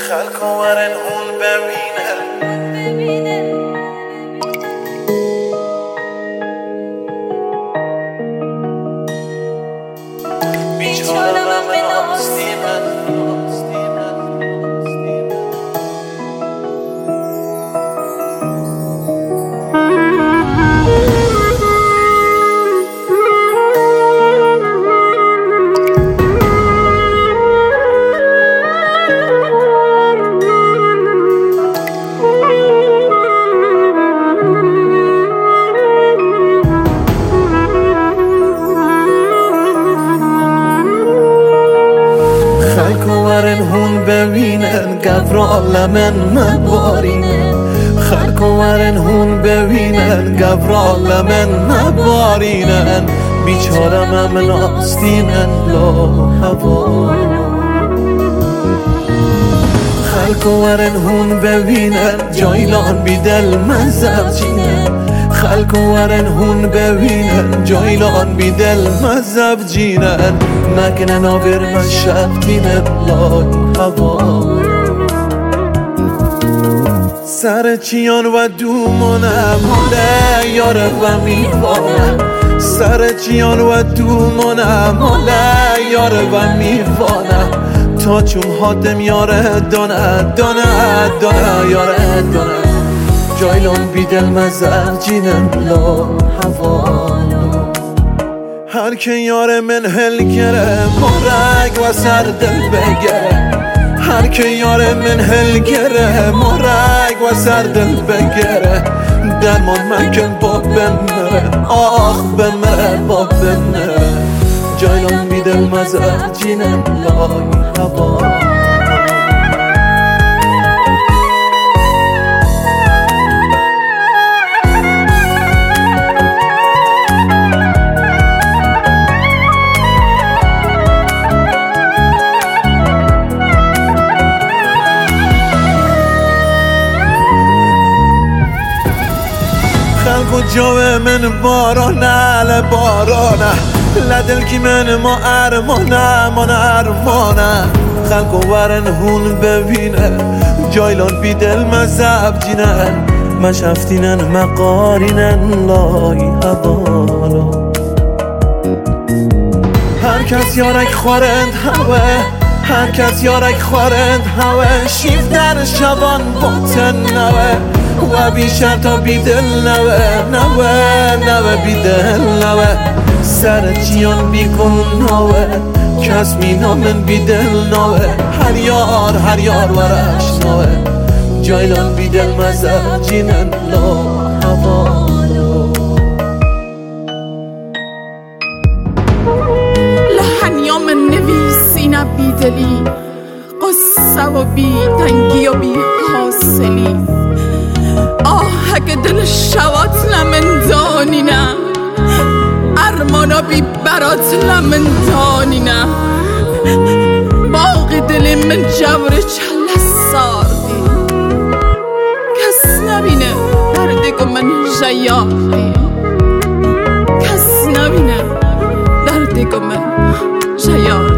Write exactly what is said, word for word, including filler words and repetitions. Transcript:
خلق ورن هون ببینن بیچاره من آستی من خلق ورن هون ببینن گبرا لمن نبارینن خلق ورن هون ببینن گبرا لمن نبارینن بیچاره من آستینن لا هوا خلق ورن هون ببینن جایلان بی دل مزب جینن خلق ورن هون ببینن جایلان بی دل مزب جینن نکنن آور من شفتینن لای هوا سر چیان و دومانم حاله یاره و میوانم سر چیان و دومانم حاله یاره و میوانم تا چون حاتم یاره دانه دانه دانه یاره دانه جایلان بی دل مزر جینم لا هوا هر که یار من هل گره مرگ و سر دل بگره هر که یار من هل گره مرگ و سر دل بگره درمان مکن با بمره آخ بمره با بمره جایلان بی دل مزر جینم لای هوا خلق و جوه من بارانه لبارانه لدل کی من ما ارمانه ما ارمانه خلق و ورن هون ببینه جایلان بی دل مذهب جینن مشفتینن مقارینن لای هوالا هر کس یارک خورند هوه هر کس یارک خورند هوه شیف در شبان باطن نوه و بی شرطا بی دل نوه نوه نوه بی دل نوه سر چیان بی کن نوه کس می نامن بی دل نوه هر یار هر یار ورش نوه جایلان بی دل مزر جینن لا هوا لحن یا من نویسین بی دلی قصه و بی تنگی و بی حاصلی آهک دل شوات لمن دانینه ارمانا بی برات لمن دانینه باقی دل من جور چل ساردی کس نبینه دردگو من جیاردی کس نبینه دردگو من جیاردی